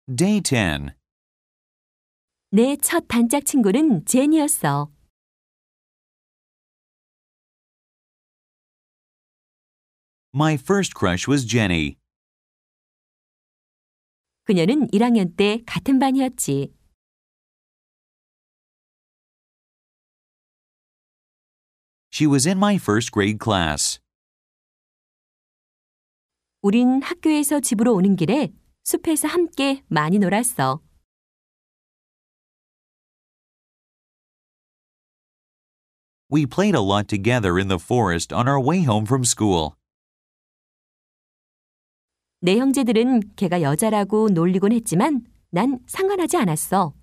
Day 10. 내 첫 단짝 친구는 제니였어. My first crush was Jenny. 그녀는 1학년 때 같은 반이었지. She was in my first grade class. 우린 학교에서 집으로 오는 길에 숲에서 함께 많이 놀았어. We played a lot together in the forest on our way home from school. 내 형제들은 걔가 여자라고 놀리곤 했지만 난 상관하지 않았어.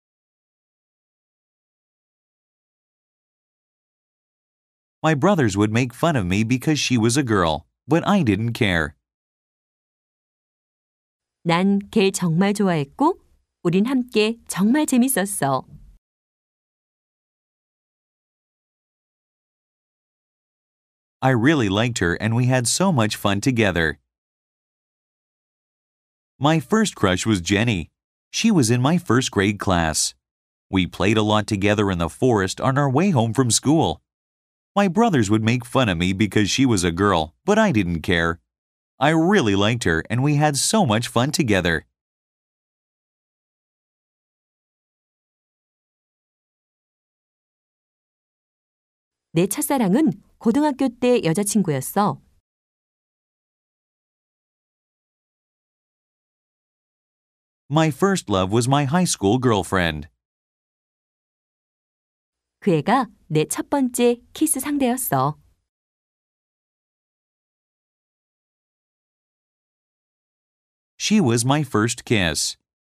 My brothers would make fun of me because she was a girl, but I didn't care. 난 걔를 정말 좋아했고 우린 함께 정말 재밌었어. I really liked her and we had so much fun together. My first crush was Jenny. She was in my first grade class. We played a lot together in the forest on our way home from school. My brothers would make fun of me because she was a girl, but I didn't care. I really liked her and we had so much fun together. 내 첫사랑은 고등학교 때 여자친구였어. My first love was my high school girlfriend. 그 애가 내 첫 번째 키스 상대였어. She was my first kiss.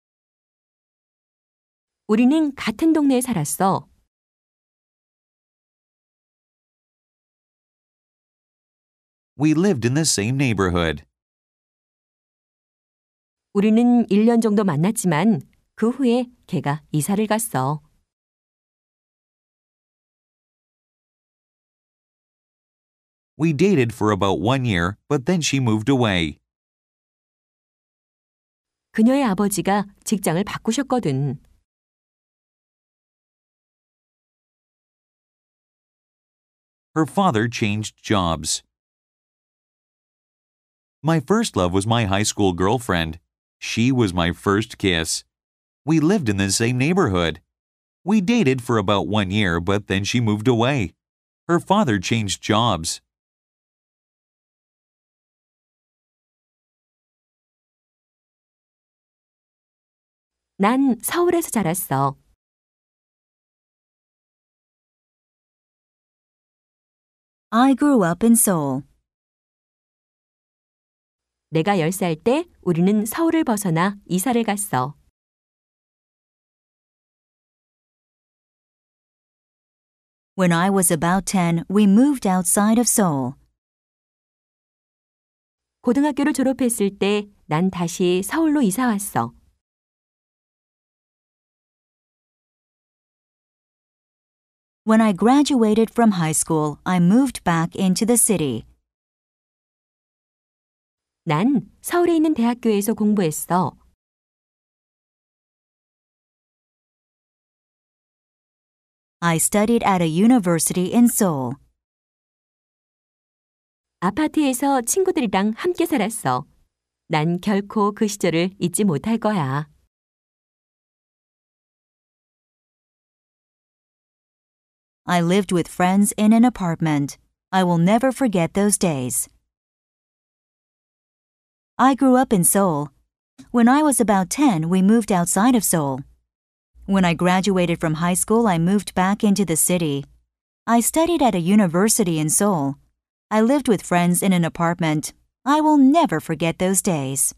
우리는 같은 동네에 살았어. We lived in the same neighborhood. 우리는 1년 정도 만났지만 그 후에 걔가 이사를 갔어. We dated for about 1 year, but then she moved away. 그녀의 아버지가 직장을 바꾸셨거든. Her father changed jobs. My first love was my high school girlfriend. She was my first kiss. We lived in the same neighborhood. We dated for about 1 year, but then she moved away. Her father changed jobs. 난 서울에서 자랐어. I grew up in Seoul. 내가 10살 때 우리는 서울을 벗어나 이사를 갔어. When I was about 10, we moved outside of Seoul. 고등학교를 졸업했을 때 난 다시 서울로 이사 왔어. When I graduated from high school, I moved back into the city. 난 서울에 있는 대학교에서 공부했어. I studied at a university in Seoul. 아파트에서 친구들이랑 함께 살았어. 난 결코 그 시절을 잊지 못할 거야. I lived with friends in an apartment. I will never forget those days. I grew up in Seoul. When I was about 10, we moved outside of Seoul. When I graduated from high school, I moved back into the city. I studied at a university in Seoul. I lived with friends in an apartment. I will never forget those days.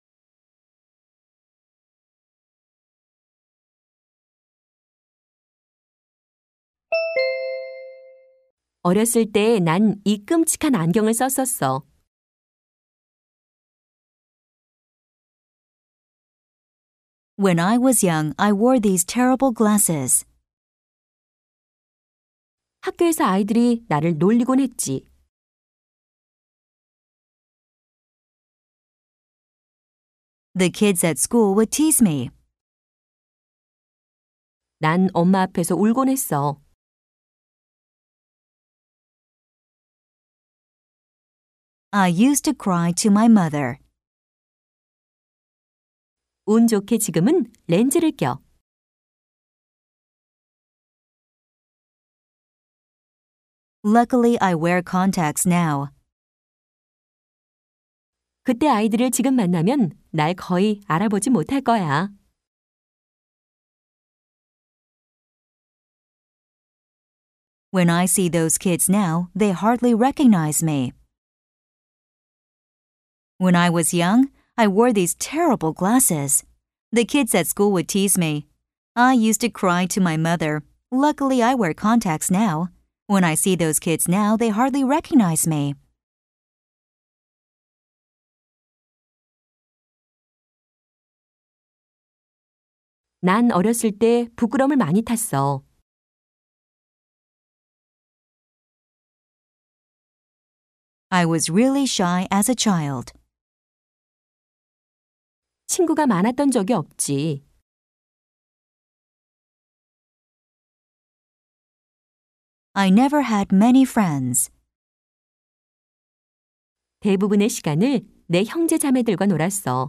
어렸을 때 난 이 끔찍한 안경을 썼었어. When I was young, I wore these terrible glasses. 학교에서 아이들이 나를 놀리곤 했지. The kids at school would tease me. 난 엄마 앞에서 울곤 했어. I used to cry to my mother. 운 좋게 지금은 렌즈를 껴. Luckily, I wear contacts now. 그때 아이들을 지금 만나면 날 거의 알아보지 못할 거야. When I see those kids now, they hardly recognize me. When I was young, I wore these terrible glasses. The kids at school would tease me. I used to cry to my mother. Luckily, I wear contacts now. When I see those kids now, they hardly recognize me. 난 어렸을 때 부끄럼을 많이 탔어. I was really shy as a child. 친구가 많았던 적이 없지. I never had many friends. 대부분의 시간을 내 형제 자매들과 놀았어.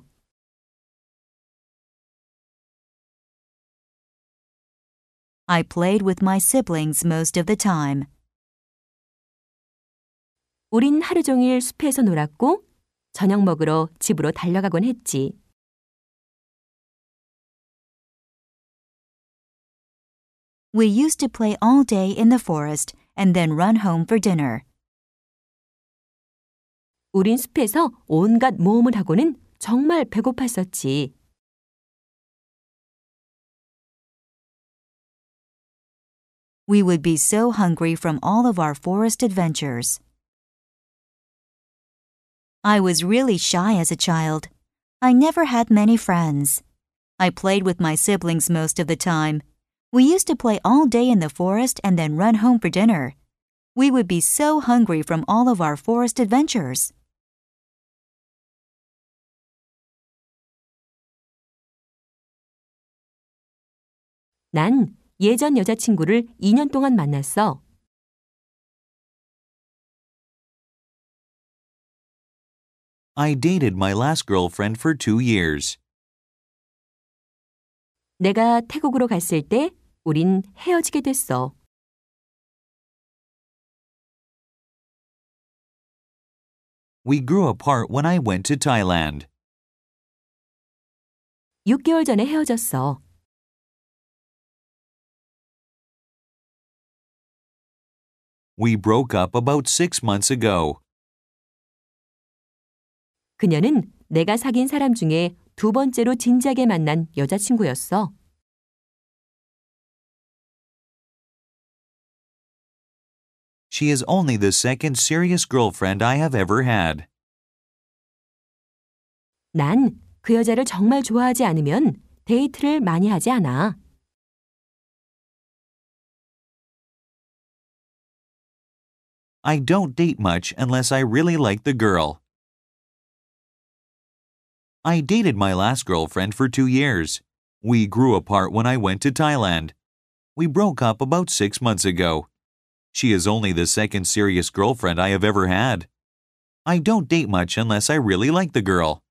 I played with my siblings most of the time. 우린 하루 종일 숲에서 놀았고 저녁 먹으러 집으로 달려가곤 했지. We used to play all day in the forest and then run home for dinner. 우린 숲에서 온갖 모험을 하고는 정말 배고팠었지. We would be so hungry from all of our forest adventures. I was really shy as a child. I never had many friends. I played with my siblings most of the time. We used to play all day in the forest and then run home for dinner. We would be so hungry from all of our forest adventures. 난 예전 여자친구를 2년 동안 만났어. I dated my last girlfriend for 2 years. 내가 태국으로 갔을 때 우린 헤어지게 됐어. We grew apart when I went to Thailand. 6개월 전에 헤어졌어. We broke up about 6 months ago. 그녀는 내가 사귄 사람 중에 두 번째로 진지하게 만난 여자친구였어. She is only the second serious girlfriend I have ever had. 난 그 여자를 정말 좋아하지 않으면 데이트를 많이 하지 않아. I don't date much unless I really like the girl. I dated my last girlfriend for 2 years. We grew apart when I went to Thailand. We broke up about 6 months ago. She is only the second serious girlfriend I have ever had. I don't date much unless I really like the girl.